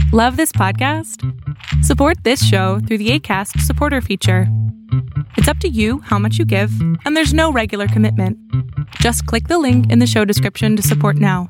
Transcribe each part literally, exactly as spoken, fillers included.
Love this podcast? Support this show through the Acast supporter feature. It's up to you how much you give, and there's no regular commitment. Just click the link in the show description to support now.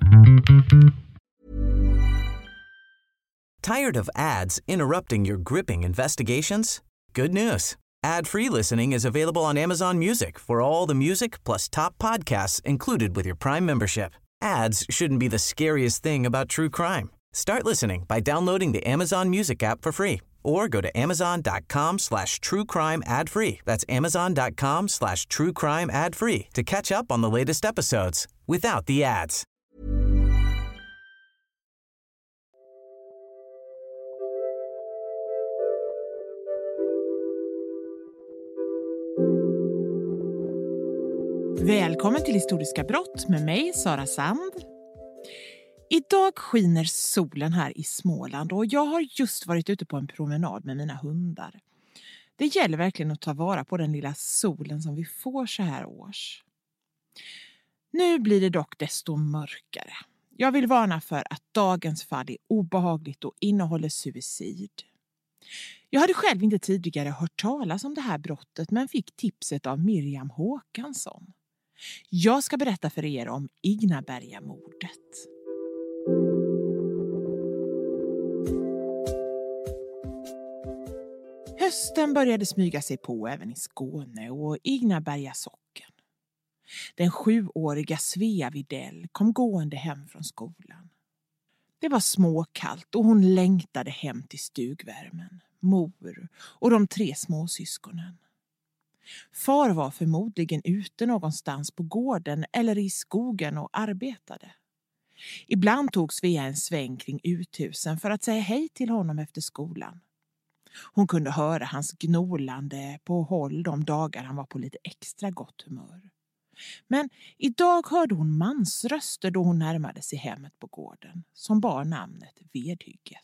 Tired of ads interrupting your gripping investigations? Good news. Ad-free listening is available on Amazon Music for all the music plus top podcasts included with your Prime membership. Ads shouldn't be the scariest thing about true crime. Start listening by downloading the Amazon Music app for free or go to amazon.com slash true crime ad free. That's amazon.com slash true crime ad free to catch up on the latest episodes without the ads. Välkommen till Historiska brott med mig, Sara Sand. Idag skiner solen här i Småland och jag har just varit ute på en promenad med mina hundar. Det gäller verkligen att ta vara på den lilla solen som vi får så här års. Nu blir det dock desto mörkare. Jag vill varna för att dagens fall är obehagligt och innehåller suicid. Jag hade själv inte tidigare hört talas om det här brottet men fick tipset av Miriam Håkansson. Jag ska berätta för er om Ignabergamordet. Hösten började smyga sig på även i Skåne och Ignaberga socken. Den sjuåriga Svea Widell kom gående hem från skolan. Det var småkallt och hon längtade hem till stugvärmen, mor och de tre småsyskonen. Far var förmodligen ute någonstans på gården eller i skogen och arbetade. Ibland tog Svea en sväng kring uthusen för att säga hej till honom efter skolan. Hon kunde höra hans gnolande på håll de dagar han var på lite extra gott humör. Men idag hörde hon mansröster då hon närmade sig hemmet på gården, som bar namnet Vedhygget.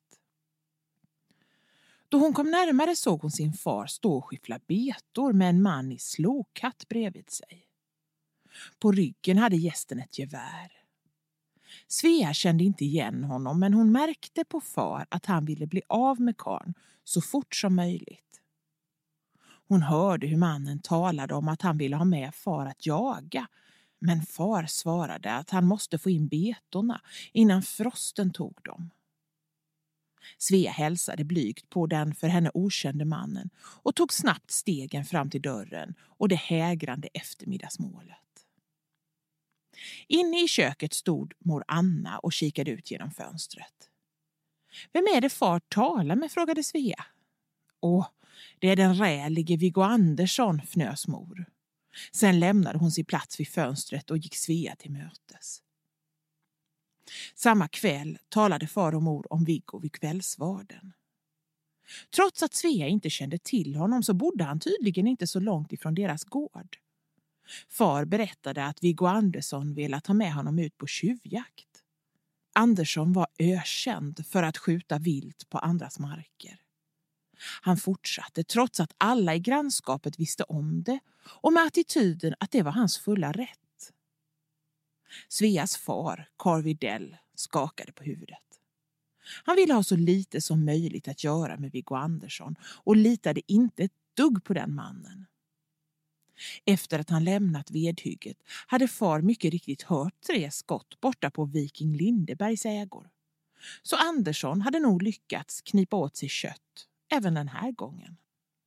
Då hon kom närmare såg hon sin far stå och skyffla betor med en man i slokhatt bredvid sig. På ryggen hade gästen ett gevär. Svea kände inte igen honom men hon märkte på far att han ville bli av med karln så fort som möjligt. Hon hörde hur mannen talade om att han ville ha med far att jaga, men far svarade att han måste få in betorna innan frosten tog dem. Svea hälsade blygt på den för henne okände mannen och tog snabbt stegen fram till dörren och det hägrande eftermiddagsmålet. Inne i köket stod mor Anna och kikade ut genom fönstret. Vem är det far talar med, frågade Svea. Åh, det är den rälige Viggo Andersson, fnös mor. Sen lämnade hon sin plats vid fönstret och gick Svea till mötes. Samma kväll talade far och mor om Viggo vid kvällsvarden. Trots att Svea inte kände till honom så bodde han tydligen inte så långt ifrån deras gård. Far berättade att Viggo Andersson ville ta med honom ut på tjuvjakt. Andersson var ökänd för att skjuta vilt på andras marker. Han fortsatte trots att alla i grannskapet visste om det och med attityden att det var hans fulla rätt. Sveas far, Carl Widell, skakade på huvudet. Han ville ha så lite som möjligt att göra med Viggo Andersson och litade inte ett dugg på den mannen. Efter att han lämnat vedhygget hade far mycket riktigt hört tre skott borta på Viking Lindebergs ägor. Så Andersson hade nog lyckats knipa åt sig kött även den här gången.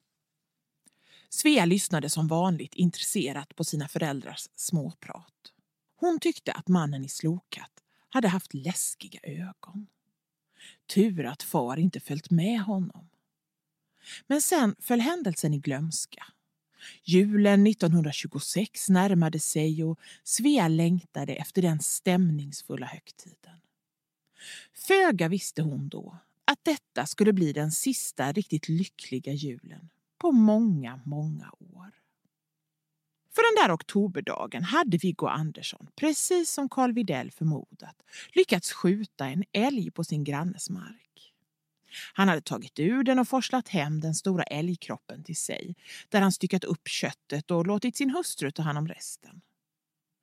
Svea lyssnade som vanligt intresserat på sina föräldrars småprat. Hon tyckte att mannen i slokat hade haft läskiga ögon. Tur att far inte följt med honom. Men sen föll händelsen i glömska. Julen nittonhundratjugosex närmade sig och Svea längtade efter den stämningsfulla högtiden. Föga visste hon då att detta skulle bli den sista riktigt lyckliga julen på många, många år. För den där oktoberdagen hade Viggo Andersson, precis som Carl Widell förmodat, lyckats skjuta en älg på sin grannes mark. Han hade tagit ur den och forslat hem den stora älgkroppen till sig, där han styckat upp köttet och låtit sin hustru ta hand om resten.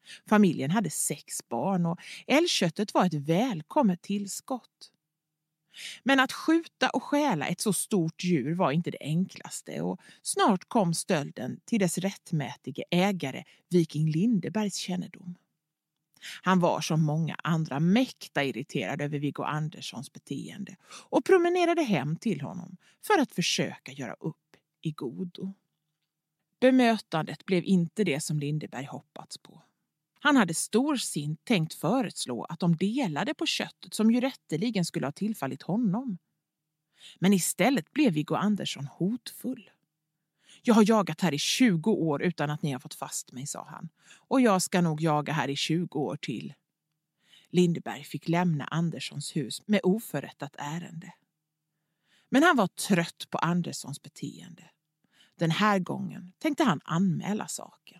Familjen hade sex barn och älgköttet var ett välkommet tillskott. Men att skjuta och stjäla ett så stort djur var inte det enklaste och snart kom stölden till dess rättmätige ägare Viking Lindebergs kännedom. Han var som många andra mäkta irriterad över Viggo Anderssons beteende och promenerade hem till honom för att försöka göra upp i godo. Bemötandet blev inte det som Lindeberg hoppats på. Han hade storsint tänkt föreslå att de delade på köttet som ju rätteligen skulle ha tillfallit honom. Men istället blev Viggo Andersson hotfull. Jag har jagat här i tjugo år utan att ni har fått fast mig, sa han. Och jag ska nog jaga här i tjugo år till. Lindeberg fick lämna Anderssons hus med oförrättat ärende. Men han var trött på Anderssons beteende. Den här gången tänkte han anmäla saken.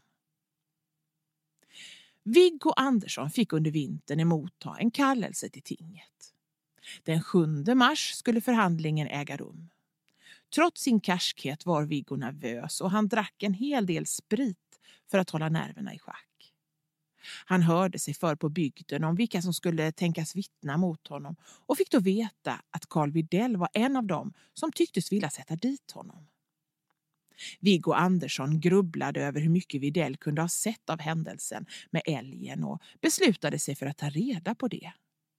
Viggo Andersson fick under vintern emotta en kallelse till tinget. Den sjunde mars skulle förhandlingen äga rum. Trots sin karskhet var Viggo nervös och han drack en hel del sprit för att hålla nerverna i schack. Han hörde sig för på bygden om vilka som skulle tänkas vittna mot honom och fick då veta att Carl Widell var en av dem som tycktes vilja sätta dit honom. Viggo Andersson grubblade över hur mycket Widell kunde ha sett av händelsen med älgen och beslutade sig för att ta reda på det.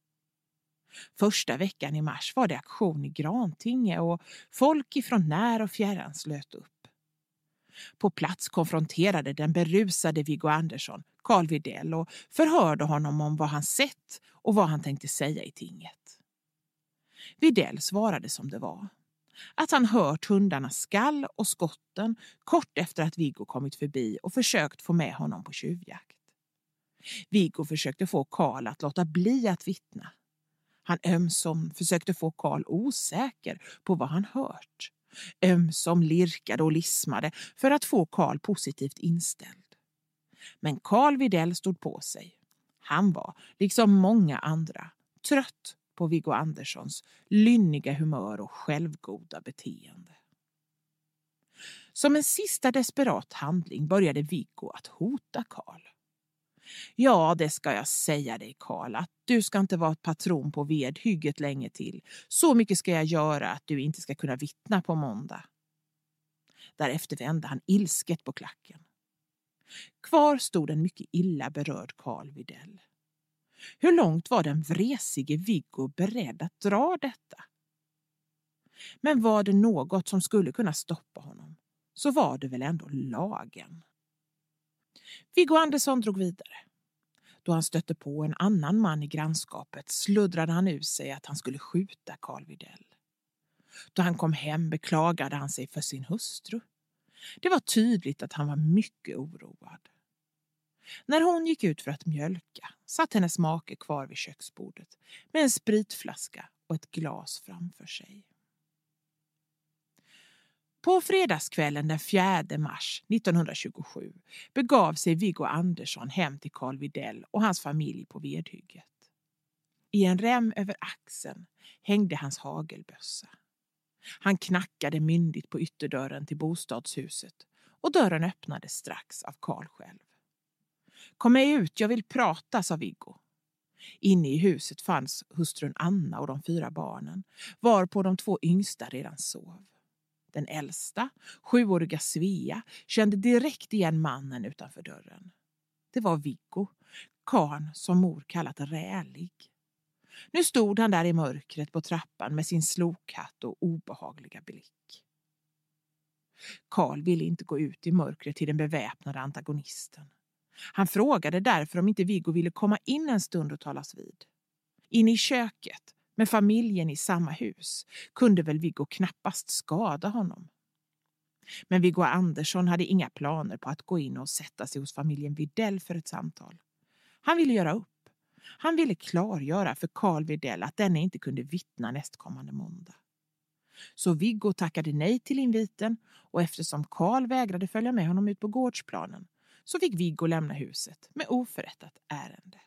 Första veckan i mars var det aktion i Grantinge och folk ifrån när och fjärran slöt upp. På plats konfronterade den berusade Viggo Andersson Carl Widell och förhörde honom om vad han sett och vad han tänkte säga i tinget. Widell svarade som det var. Att han hört hundarnas skall och skotten kort efter att Viggo kommit förbi och försökt få med honom på tjuvjakt. Viggo försökte få Carl att låta bli att vittna. Han ömsom försökte få Carl osäker på vad han hört. Ömsom lirkade och lismade för att få Carl positivt inställd. Men Carl Widell stod på sig. Han var, liksom många andra, trött på Viggo Anderssons lynniga humör och självgoda beteende. Som en sista desperat handling började Viggo att hota Carl. Ja, det ska jag säga dig, Carl, att du ska inte vara patron på vedhygget länge till. Så mycket ska jag göra att du inte ska kunna vittna på måndag. Därefter vände han ilsket på klacken. Kvar stod en mycket illa berörd Carl Widell. Hur långt var den vresige Viggo beredd att dra detta? Men var det något som skulle kunna stoppa honom, så var det väl ändå lagen. Viggo Andersson drog vidare. Då han stötte på en annan man i grannskapet sluddrade han ur sig att han skulle skjuta Carl Widell. Då han kom hem beklagade han sig för sin hustru. Det var tydligt att han var mycket oroad. När hon gick ut för att mjölka satt hennes make kvar vid köksbordet med en spritflaska och ett glas framför sig. På fredagskvällen den fjärde mars nittonhundratjugosju begav sig Viggo Andersson hem till Carl Widell och hans familj på vedhygget. I en rem över axeln hängde hans hagelbössa. Han knackade myndigt på ytterdörren till bostadshuset och dörren öppnades strax av Carl själv. Kom med ut, jag vill prata, sa Viggo. Inne i huset fanns hustrun Anna och de fyra barnen, varpå de två yngsta redan sov. Den äldsta, sjuåriga Svea, kände direkt igen mannen utanför dörren. Det var Viggo, karln som mor kallat rälig. Nu stod han där i mörkret på trappan med sin slokhatt och obehagliga blick. Carl ville inte gå ut i mörkret till den beväpnade antagonisten. Han frågade därför om inte Viggo ville komma in en stund och talas vid. In i köket, med familjen i samma hus, kunde väl Viggo knappast skada honom. Men Viggo Andersson hade inga planer på att gå in och sätta sig hos familjen Widell för ett samtal. Han ville göra upp. Han ville klargöra för Carl Widell att denne inte kunde vittna nästkommande måndag. Så Viggo tackade nej till inviten och eftersom Carl vägrade följa med honom ut på gårdsplanen så fick Viggo lämna huset med oförrättat ärende.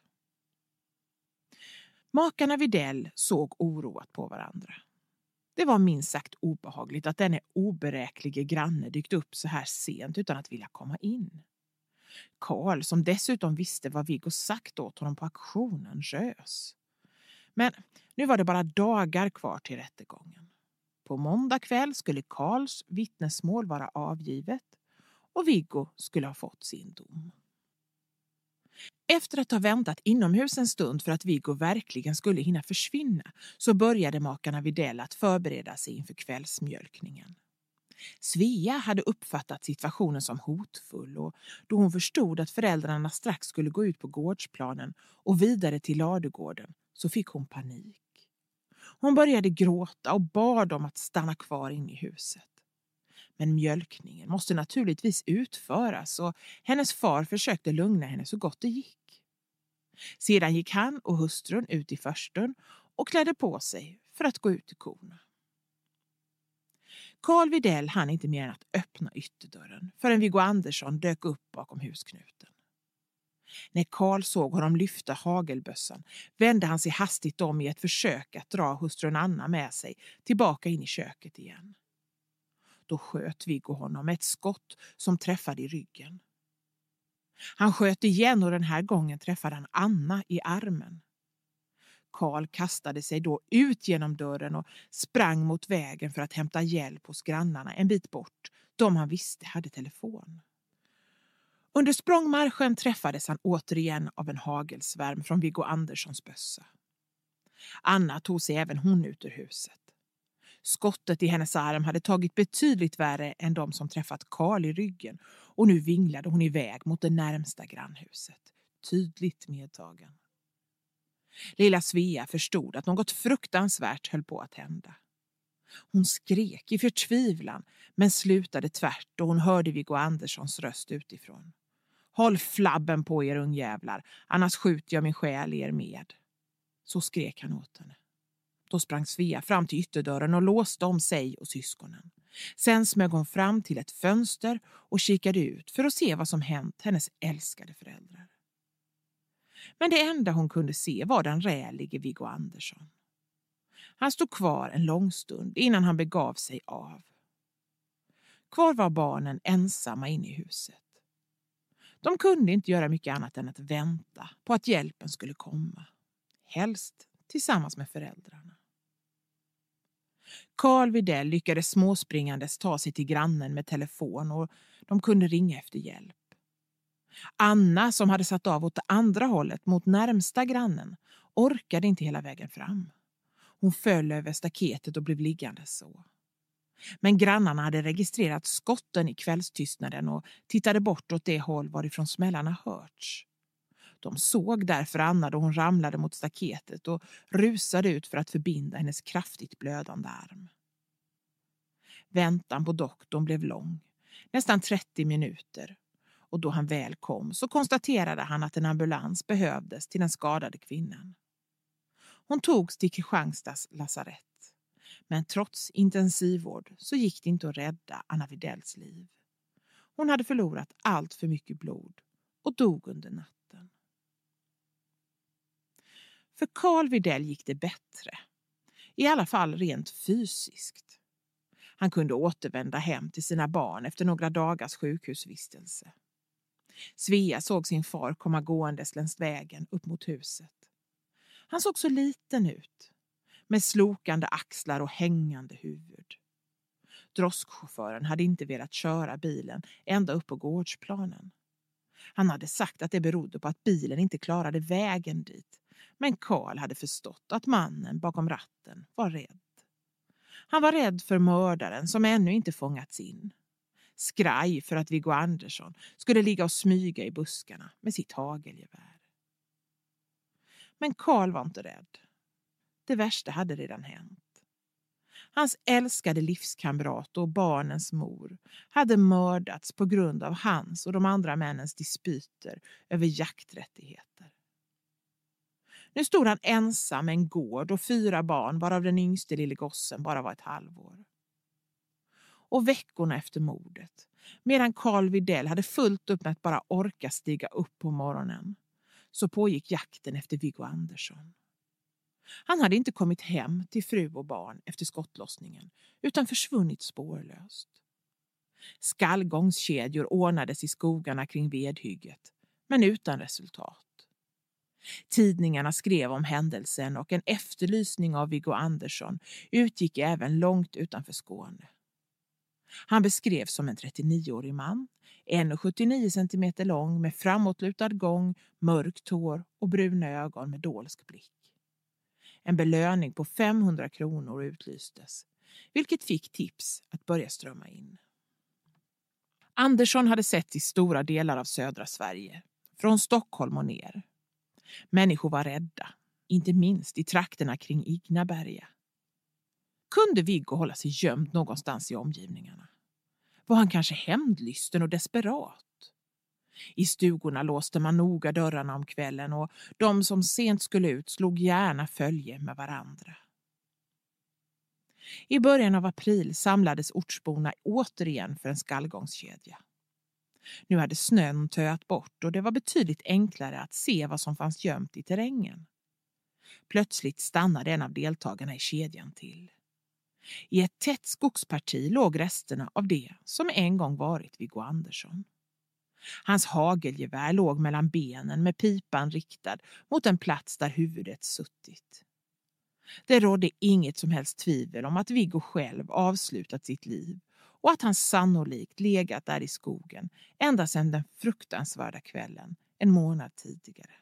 Makarna Widell såg oroat på varandra. Det var minst sagt obehagligt att denne oberäklige granne dykt upp så här sent utan att vilja komma in. Carl, som dessutom visste vad Viggo sagt åt honom på auktionen, rös. Men nu var det bara dagar kvar till rättegången. På måndag kväll skulle Karls vittnesmål vara avgivet och Viggo skulle ha fått sin dom. Efter att ha väntat inomhus en stund för att Viggo verkligen skulle hinna försvinna så började makarna Widell att förbereda sig inför kvällsmjölkningen. Svea hade uppfattat situationen som hotfull och då hon förstod att föräldrarna strax skulle gå ut på gårdsplanen och vidare till ladugården så fick hon panik. Hon började gråta och bad om att stanna kvar inne i huset. Men mjölkningen måste naturligtvis utföras och hennes far försökte lugna henne så gott det gick. Sedan gick han och hustrun ut i förstun och klädde på sig för att gå ut till korna. Karl Widell hann inte mer än att öppna ytterdörren förrän Viggo Andersson dök upp bakom husknuten. När Karl såg honom lyfta hagelbössan vände han sig hastigt om i ett försök att dra hustrun Anna med sig tillbaka in i köket igen. Då sköt Viggo honom med ett skott som träffade i ryggen. Han sköt igen och den här gången träffade han Anna i armen. Karl kastade sig då ut genom dörren och sprang mot vägen för att hämta hjälp hos grannarna en bit bort, de han visste hade telefon. Under språngmarschen träffades han återigen av en hagelsvärm från Viggo Anderssons bössa. Anna tog sig även hon ut ur huset. Skottet i hennes arm hade tagit betydligt värre än de som träffat Karl i ryggen och nu vinglade hon iväg mot det närmsta grannhuset, tydligt medtagen. Lilla Svea förstod att något fruktansvärt höll på att hända. Hon skrek i förtvivlan men slutade tvärt och hon hörde Viggo Anderssons röst utifrån. Håll flabben på er ungjävlar, annars skjuter jag min själ er med. Så skrek han åt henne. Då sprang Svea fram till ytterdörren och låste om sig och syskonen. Sen smög hon fram till ett fönster och kikade ut för att se vad som hänt hennes älskade föräldrar. Men det enda hon kunde se var den rälige Viggo Andersson. Han stod kvar en lång stund innan han begav sig av. Kvar var barnen ensamma inne i huset. De kunde inte göra mycket annat än att vänta på att hjälpen skulle komma. Helst tillsammans med föräldrarna. Karl Widell lyckades småspringandes ta sig till grannen med telefon och de kunde ringa efter hjälp. Anna, som hade satt av åt det andra hållet mot närmsta grannen, orkade inte hela vägen fram. Hon föll över staketet och blev liggande så. Men grannarna hade registrerat skotten i kvällstystnaden och tittade bort åt det håll varifrån smällarna hörts. De såg därför Anna då hon ramlade mot staketet och rusade ut för att förbinda hennes kraftigt blödande arm. Väntan på doktorn blev lång, nästan trettio minuter. Och då han väl kom så konstaterade han att en ambulans behövdes till den skadade kvinnan. Hon togs till Kristianstads lasarett. Men trots intensivvård så gick det inte att rädda Anna Widells liv. Hon hade förlorat allt för mycket blod och dog under natten. För Karl Widell gick det bättre. I alla fall rent fysiskt. Han kunde återvända hem till sina barn efter några dagars sjukhusvistelse. Svea såg sin far komma gåendes längs vägen upp mot huset. Han såg så liten ut, med slokande axlar och hängande huvud. Droskchauffören hade inte velat köra bilen ända upp på gårdsplanen. Han hade sagt att det berodde på att bilen inte klarade vägen dit, men Karl hade förstått att mannen bakom ratten var rädd. Han var rädd för mördaren som ännu inte fångats in. Skraj för att Viggo Andersson skulle ligga och smyga i buskarna med sitt hagelgevär. Men Karl var inte rädd. Det värsta hade redan hänt. Hans älskade livskamrat och barnens mor hade mördats på grund av hans och de andra männens dispyter över jakträttigheter. Nu stod han ensam med en gård och fyra barn, varav den yngste lille gossen bara var ett halvår. Och veckorna efter mordet, medan Karl Widell hade fullt upp med att bara orka stiga upp på morgonen, så pågick jakten efter Viggo Andersson. Han hade inte kommit hem till fru och barn efter skottlossningen, utan försvunnit spårlöst. Skallgångskedjor ordnades i skogarna kring vedhygget, men utan resultat. Tidningarna skrev om händelsen och en efterlysning av Viggo Andersson utgick även långt utanför Skåne. Han beskrevs som en trettionioårig man, en komma sjuttionio centimeter lång med framåtlutad gång, mörkt hår och bruna ögon med dolsk blick. En belöning på femhundra kronor utlystes, vilket fick tips att börja strömma in. Andersson hade sett i stora delar av södra Sverige, från Stockholm och ner. Människor var rädda, inte minst i trakterna kring Ignaberga. Kunde Viggo hålla sig gömd någonstans i omgivningarna? Var han kanske hämndlysten och desperat? I stugorna låste man noga dörrarna om kvällen och de som sent skulle ut slog gärna följe med varandra. I början av april samlades ortsborna återigen för en skallgångskedja. Nu hade snön töat bort och det var betydligt enklare att se vad som fanns gömt i terrängen. Plötsligt stannade en av deltagarna i kedjan till. I ett tätt skogsparti låg resterna av det som en gång varit Viggo Andersson. Hans hagelgevär låg mellan benen med pipan riktad mot en plats där huvudet suttit. Det rådde inget som helst tvivel om att Viggo själv avslutat sitt liv och att han sannolikt legat där i skogen ända sedan den fruktansvärda kvällen en månad tidigare.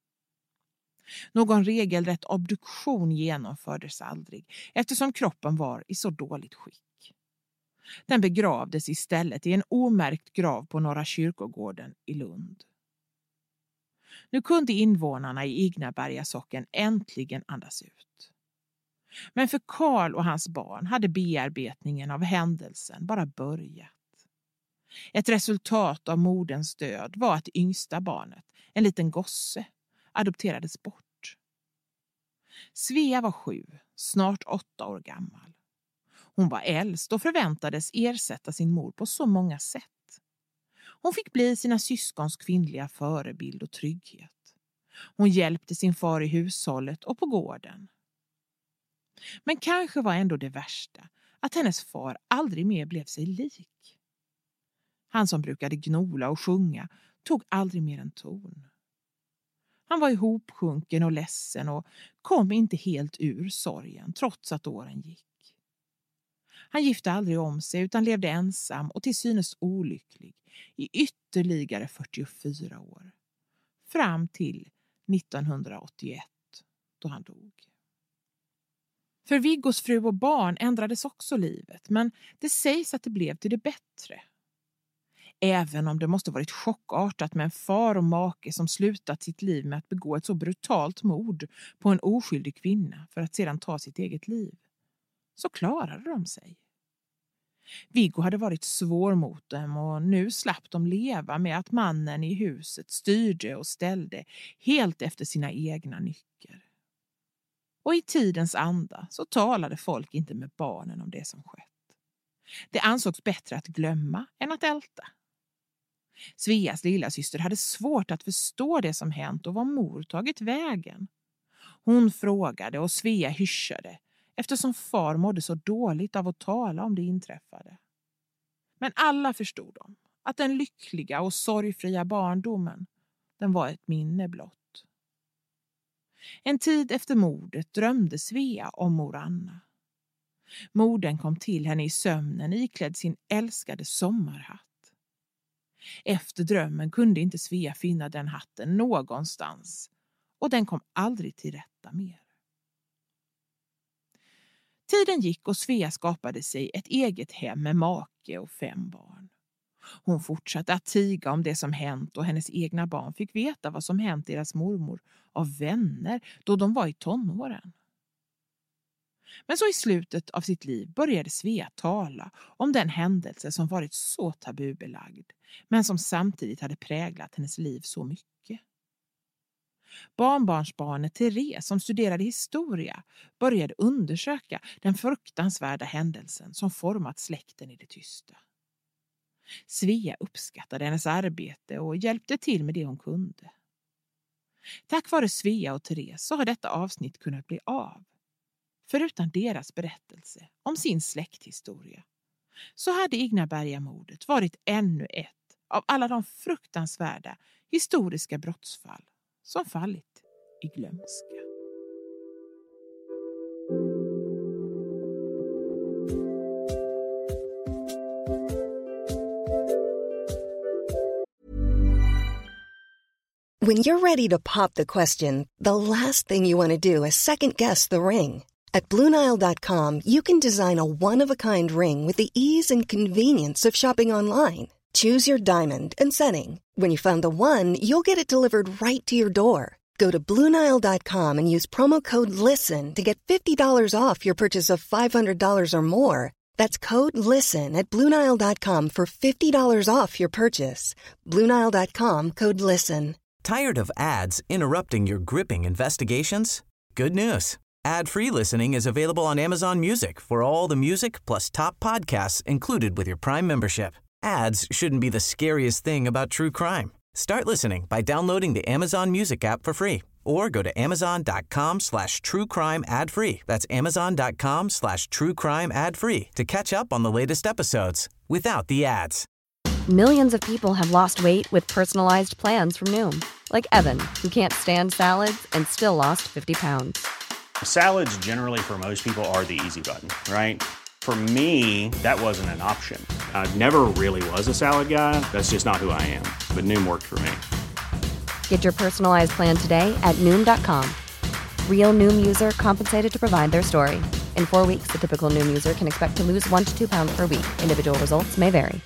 Någon regelrätt obduktion genomfördes aldrig eftersom kroppen var i så dåligt skick. Den begravdes istället i en omärkt grav på Norra kyrkogården i Lund. Nu kunde invånarna i Ignaberga socken äntligen andas ut. Men för Karl och hans barn hade bearbetningen av händelsen bara börjat. Ett resultat av moderns död var att yngsta barnet, en liten gosse, adopterades bort. Svea var sju, snart åtta år gammal. Hon var äldst och förväntades ersätta sin mor på så många sätt. Hon fick bli sina syskons kvinnliga förebild och trygghet. Hon hjälpte sin far i hushållet och på gården. Men kanske var ändå det värsta att hennes far aldrig mer blev sig lik. Han som brukade gnola och sjunga tog aldrig mer en ton. Han var ihopsjunken och ledsen och kom inte helt ur sorgen trots att åren gick. Han gifte aldrig om sig utan levde ensam och till synes olycklig i ytterligare fyrtiofyra år. Fram till nittonhundraåttioett då han dog. För Viggos fru och barn ändrades också livet, men det sägs att det blev till det bättre. Även om det måste varit chockartat med en far och make som slutat sitt liv med att begå ett så brutalt mord på en oskyldig kvinna för att sedan ta sitt eget liv, så klarade de sig. Viggo hade varit svår mot dem och nu slapp de leva med att mannen i huset styrde och ställde helt efter sina egna nycker. Och i tidens anda så talade folk inte med barnen om det som skett. Det ansågs bättre att glömma än att älta. Sveas lilla syster hade svårt att förstå det som hänt och vad mor tagit vägen. Hon frågade och Svea hyschade eftersom far mådde så dåligt av att tala om det inträffade. Men alla förstod de att den lyckliga och sorgfria barndomen, den var ett minne blott. En tid efter mordet drömde Svea om mor Anna. Modern kom till henne i sömnen iklädd sin älskade sommarhatt. Efter drömmen kunde inte Svea finna den hatten någonstans och den kom aldrig till rätta mer. Tiden gick och Svea skapade sig ett eget hem med make och fem barn. Hon fortsatte att tiga om det som hänt och hennes egna barn fick veta vad som hänt deras mormor av vänner då de var i tonåren. Men så i slutet av sitt liv började Svea tala om den händelse som varit så tabubelagd men som samtidigt hade präglat hennes liv så mycket. Barnbarnsbarnet Therese som studerade historia började undersöka den fruktansvärda händelsen som format släkten i det tysta. Svea uppskattade hennes arbete och hjälpte till med det hon kunde. Tack vare Svea och Therese så har detta avsnitt kunnat bli av. Förutom deras berättelse om sin släkthistoria så hade Ignabergamordet varit ännu ett av alla de fruktansvärda historiska brottsfall som fallit i glömska. When you're ready to pop the question, the last thing you want to do is second-guess the ring. At Blue Nile dot com, you can design a one-of-a-kind ring with the ease and convenience of shopping online. Choose your diamond and setting. When you find the one, you'll get it delivered right to your door. Go to Blue Nile dot com and use promo code LISTEN to get fifty dollars off your purchase of five hundred dollars or more. That's code LISTEN at Blue Nile dot com for fifty dollars off your purchase. Blue Nile dot com, code LISTEN. Tired of ads interrupting your gripping investigations? Good news. Ad-free listening is available on Amazon Music for all the music plus top podcasts included with your Prime membership. Ads shouldn't be the scariest thing about true crime. Start listening by downloading the Amazon Music app for free or go to amazon.com slash true crime ad free. That's amazon.com slash true crime ad free to catch up on the latest episodes without the ads. Millions of people have lost weight with personalized plans from Noom. Like Evan, who can't stand salads and still lost fifty pounds. Salads generally for most people are the easy button, right? For me, that wasn't an option. I never really was a salad guy. That's just not who I am. But Noom worked for me. Get your personalized plan today at Noom dot com. Real Noom user compensated to provide their story. In four weeks, the typical Noom user can expect to lose one to two pounds per week. Individual results may vary.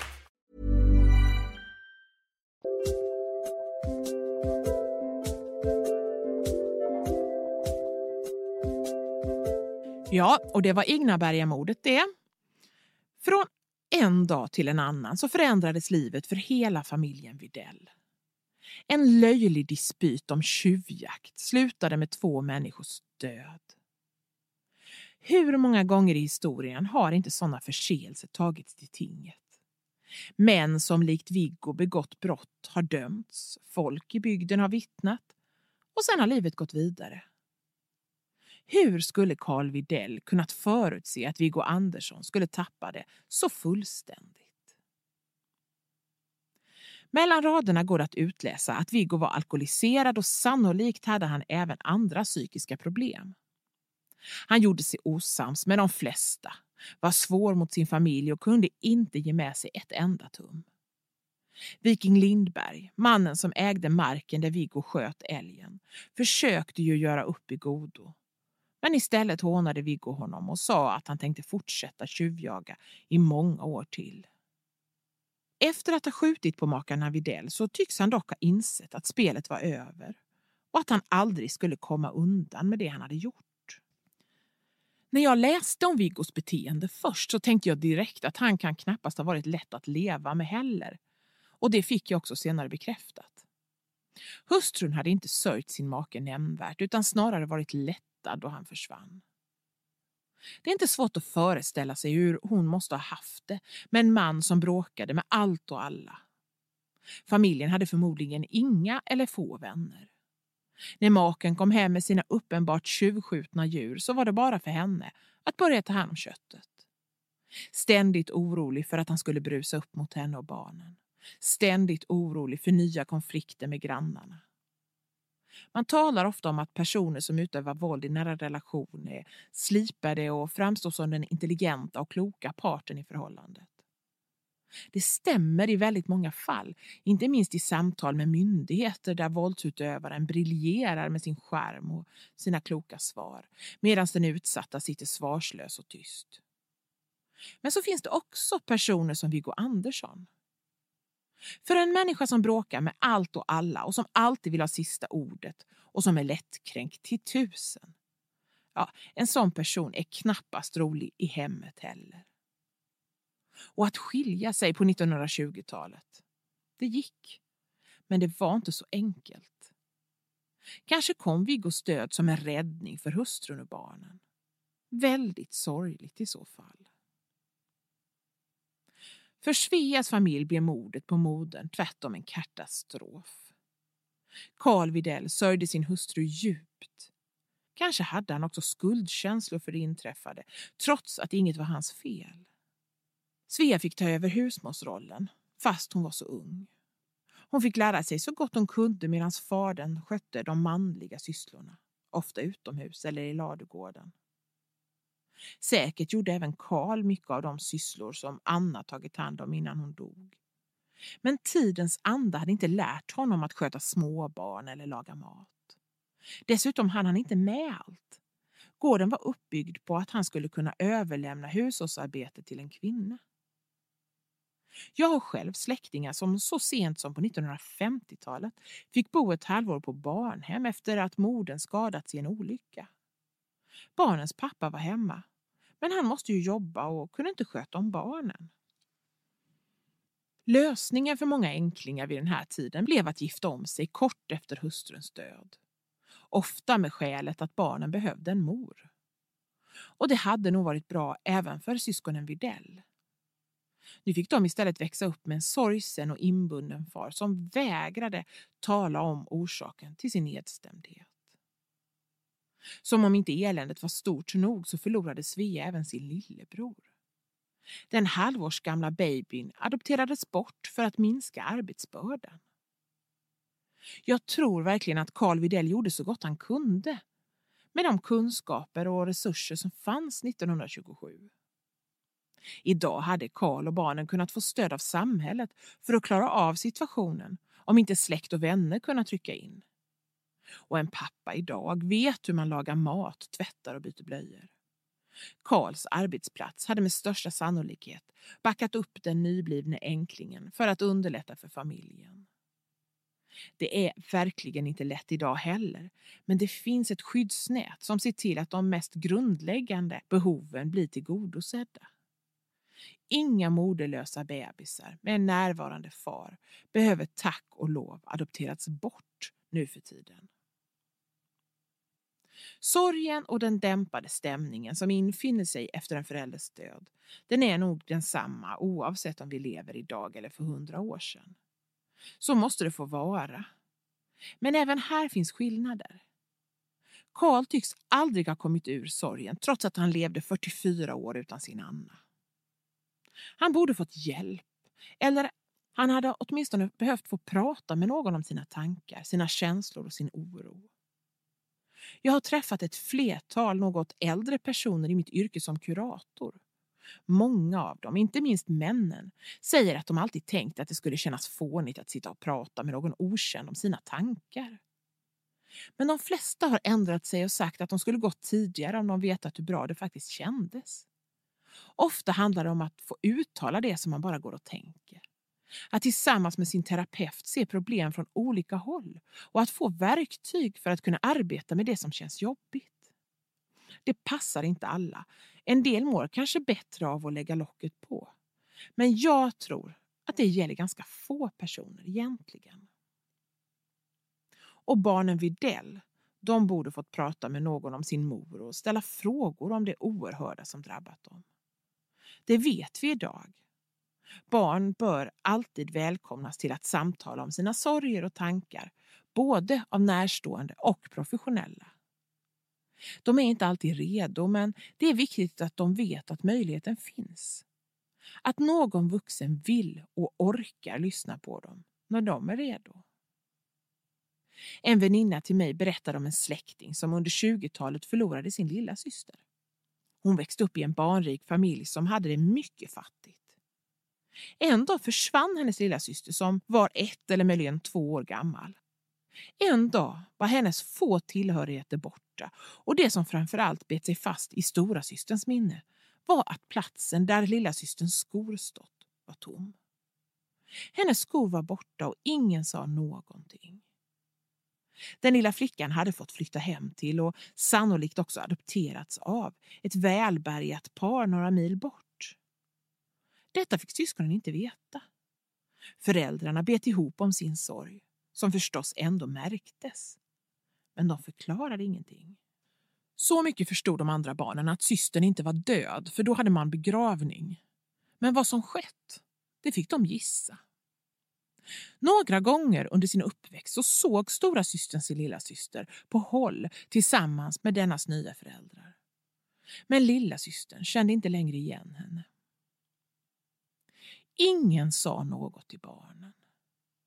Ja, och det var Ingnabergamordet det. Från en dag till en annan så förändrades livet för hela familjen Widell. En löjlig dispyt om tjuvjakt slutade med två människors död. Hur många gånger i historien har inte sådana förseelser tagits till tinget? Män som likt Viggo begått brott har dömts, folk i bygden har vittnat och sen har livet gått vidare. Hur skulle Carl Widell kunnat förutse att Viggo Andersson skulle tappa det så fullständigt? Mellan raderna går det att utläsa att Viggo var alkoholiserad och sannolikt hade han även andra psykiska problem. Han gjorde sig osams med de flesta, var svår mot sin familj och kunde inte ge med sig ett enda tum. Viking Lindberg, mannen som ägde marken där Viggo sköt älgen, försökte ju göra upp i godo. Men istället hånade Viggo honom och sa att han tänkte fortsätta tjuvjaga i många år till. Efter att ha skjutit på makarna Widell så tycks han dock ha insett att spelet var över och att han aldrig skulle komma undan med det han hade gjort. När jag läste om Viggos beteende först så tänkte jag direkt att han kan knappast ha varit lätt att leva med heller. Och det fick jag också senare bekräftat. Hustrun hade inte sörjt sin make nämnvärt utan snarare varit lätt då han försvann. Det är inte svårt att föreställa sig hur hon måste ha haft det med en man som bråkade med allt och alla. Familjen hade förmodligen inga eller få vänner. När maken kom hem med sina uppenbart tjuvskjutna djur så var det bara för henne att börja ta hand om köttet. Ständigt orolig för att han skulle brusa upp mot henne och barnen. Ständigt orolig för nya konflikter med grannarna. Man talar ofta om att personer som utövar våld i nära relation är slipade och framstår som den intelligenta och kloka parten i förhållandet. Det stämmer i väldigt många fall, inte minst i samtal med myndigheter där våldsutövaren briljerar med sin skärm och sina kloka svar, medan den utsatta sitter svarslös och tyst. Men så finns det också personer som Viggo Andersson. För en människa som bråkar med allt och alla och som alltid vill ha sista ordet och som är lättkränkt till tusen. Ja, en sån person är knappast rolig i hemmet heller. Och att skilja sig på nittonhundratjugotalet, det gick. Men det var inte så enkelt. Kanske kom Viggos död som en räddning för hustrun och barnen. Väldigt sorgligt i så fall. För Sveas familj blev mordet på modern tvärtom en katastrof. Carl Widell sörjde sin hustru djupt. Kanske hade han också skuldkänslor för det inträffade, trots att inget var hans fel. Svea fick ta över husmorsrollen, fast hon var så ung. Hon fick lära sig så gott hon kunde medan fadern skötte de manliga sysslorna, ofta utomhus eller i ladugården. Säkert gjorde även Karl mycket av de sysslor som Anna tagit hand om innan hon dog. Men tidens anda hade inte lärt honom att sköta småbarn eller laga mat. Dessutom hann han inte med allt. Gården var uppbyggd på att han skulle kunna överlämna hushållsarbete till en kvinna. Jag har själv släktingar som så sent som på nittonhundrafemtiotalet fick bo ett halvår på barnhem efter att modern skadats i en olycka. Barnens pappa var hemma, men han måste ju jobba och kunde inte sköta om barnen. Lösningen för många änklingar vid den här tiden blev att gifta om sig kort efter hustruns död. Ofta med skälet att barnen behövde en mor. Och det hade nog varit bra även för syskonen Widell. Nu fick de istället växa upp med en sorgsen och inbunden far som vägrade tala om orsaken till sin nedstämdhet. Som om inte eländet var stort nog så förlorade Svea även sin lillebror. Den halvårsgamla babyn adopterades bort för att minska arbetsbördan. Jag tror verkligen att Karl Widell gjorde så gott han kunde med de kunskaper och resurser som fanns nittonhundratjugosju. Idag hade Karl och barnen kunnat få stöd av samhället för att klara av situationen om inte släkt och vänner kunnat trycka in. Och en pappa idag vet hur man lagar mat, tvättar och byter blöjor. Karls arbetsplats hade med största sannolikhet backat upp den nyblivne änklingen för att underlätta för familjen. Det är verkligen inte lätt idag heller, men det finns ett skyddsnät som ser till att de mest grundläggande behoven blir tillgodosedda. Inga moderlösa bebisar med en närvarande far behöver tack och lov adopterats bort nu för tiden. Sorgen och den dämpade stämningen som infinner sig efter en förälders död, den är nog densamma oavsett om vi lever idag eller för hundra år sedan. Så måste det få vara. Men även här finns skillnader. Karl tycks aldrig ha kommit ur sorgen trots att han levde fyrtiofyra år utan sin Anna. Han borde fått hjälp, eller han hade åtminstone behövt få prata med någon om sina tankar, sina känslor och sin oro. Jag har träffat ett flertal något äldre personer i mitt yrke som kurator. Många av dem, inte minst männen, säger att de alltid tänkt att det skulle kännas fånigt att sitta och prata med någon okänd om sina tankar. Men de flesta har ändrat sig och sagt att de skulle gått tidigare om de vetat hur bra det faktiskt kändes. Ofta handlar det om att få uttala det som man bara går och tänker. Att tillsammans med sin terapeut se problem från olika håll och att få verktyg för att kunna arbeta med det som känns jobbigt. Det passar inte alla. En del mår kanske bättre av att lägga locket på. Men jag tror att det gäller ganska få personer egentligen. Och barnen Widell, de borde fått prata med någon om sin mor och ställa frågor om det oerhörda som drabbat dem. Det vet vi idag. Barn bör alltid välkomnas till att samtala om sina sorger och tankar, både av närstående och professionella. De är inte alltid redo, men det är viktigt att de vet att möjligheten finns. Att någon vuxen vill och orkar lyssna på dem när de är redo. En väninna till mig berättade om en släkting som under tjugotalet förlorade sin lilla syster. Hon växte upp i en barnrik familj som hade det mycket fattigt. En dag försvann hennes lilla syster som var ett eller möjligen två år gammal. En dag var hennes få tillhörigheter borta och det som framförallt bet sig fast i stora systerns minne var att platsen där lilla systerns skor stått var tom. Hennes skor var borta och ingen sa någonting. Den lilla flickan hade fått flytta hem till och sannolikt också adopterats av ett välbärgat par några mil bort. Detta fick syskonen inte veta. Föräldrarna bet ihop om sin sorg, som förstås ändå märktes. Men de förklarade ingenting. Så mycket förstod de andra barnen att systern inte var död, för då hade man begravning. Men vad som skett, det fick de gissa. Några gånger under sin uppväxt så såg stora systern sin lilla syster på håll tillsammans med dennas nya föräldrar. Men lilla systern kände inte längre igen henne. Ingen sa något till barnen.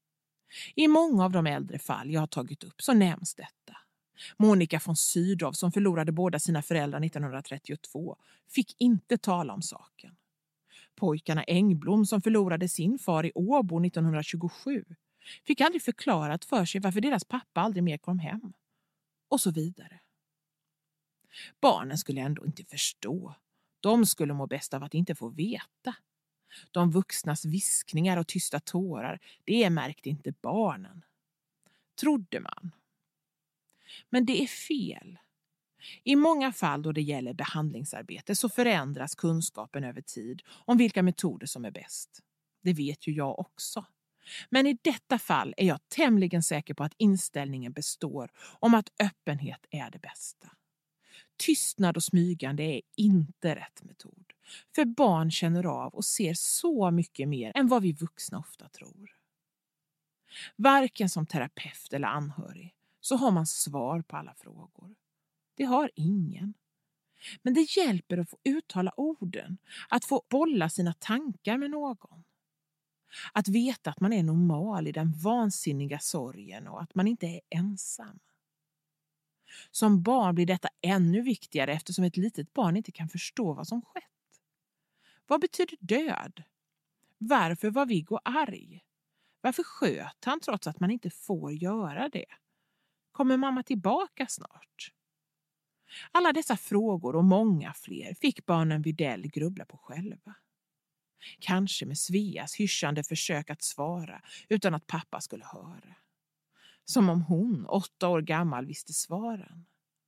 I många av de äldre fall jag har tagit upp så nämns detta. Monica von Sydow, som förlorade båda sina föräldrar nittonhundratrettiotvå, fick inte tala om saken. Pojkarna Engblom, som förlorade sin far i Åbo nittonhundratjugosju, fick aldrig förklarat för sig varför deras pappa aldrig mer kom hem. Och så vidare. Barnen skulle ändå inte förstå. De skulle må bäst av att inte få veta. De vuxnas viskningar och tysta tårar, det märkte inte barnen. Trodde man. Men det är fel. I många fall då det gäller behandlingsarbete så förändras kunskapen över tid om vilka metoder som är bäst. Det vet ju jag också. Men i detta fall är jag tämligen säker på att inställningen består om att öppenhet är det bästa. Tystnad och smygande är inte rätt metod. För barn känner av och ser så mycket mer än vad vi vuxna ofta tror. Varken som terapeut eller anhörig så har man svar på alla frågor. Det har ingen. Men det hjälper att få uttala orden, att få bolla sina tankar med någon. Att veta att man är normal i den vansinniga sorgen och att man inte är ensam. Som barn blir detta ännu viktigare eftersom ett litet barn inte kan förstå vad som skett. Vad betyder död? Varför var Viggo arg? Varför sköt han trots att man inte får göra det? Kommer mamma tillbaka snart? Alla dessa frågor och många fler fick barnen Widell grubbla på själva. Kanske med Sveas hyschande försök att svara utan att pappa skulle höra. Som om hon, åtta år gammal, visste svaren.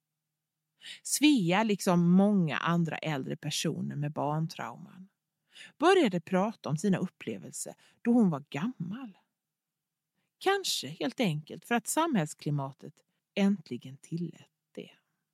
Svea, liksom många andra äldre personer med barntrauman, började prata om sina upplevelser då hon var gammal. Kanske helt enkelt för att samhällsklimatet äntligen tillät det.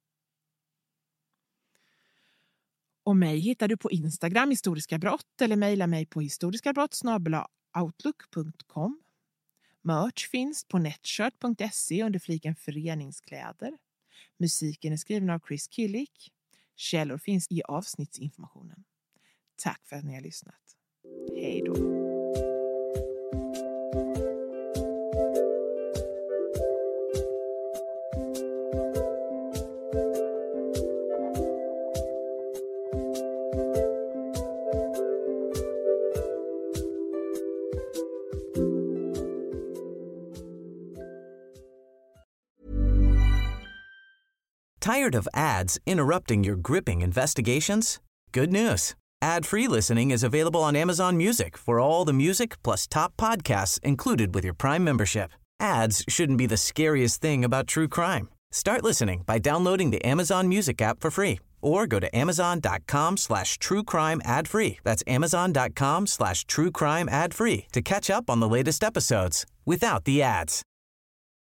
Och mig hittar du på Instagram Historiska brott eller mejla mig på historiskabrott snabel-a outlook punkt com. Merch finns på netshirt punkt se under fliken föreningskläder. Musiken är skriven av Chris Killick. Källor finns i avsnittsinformationen. Tack för att ni har lyssnat. Hej då. Tired of ads interrupting your gripping investigations? Good news. Ad-free listening is available on Amazon Music for all the music plus top podcasts included with your Prime membership. Ads shouldn't be the scariest thing about true crime. Start listening by downloading the Amazon Music app for free or go to amazon.com slash true crime ad free. That's amazon.com slash true crime ad free to catch up on the latest episodes without the ads.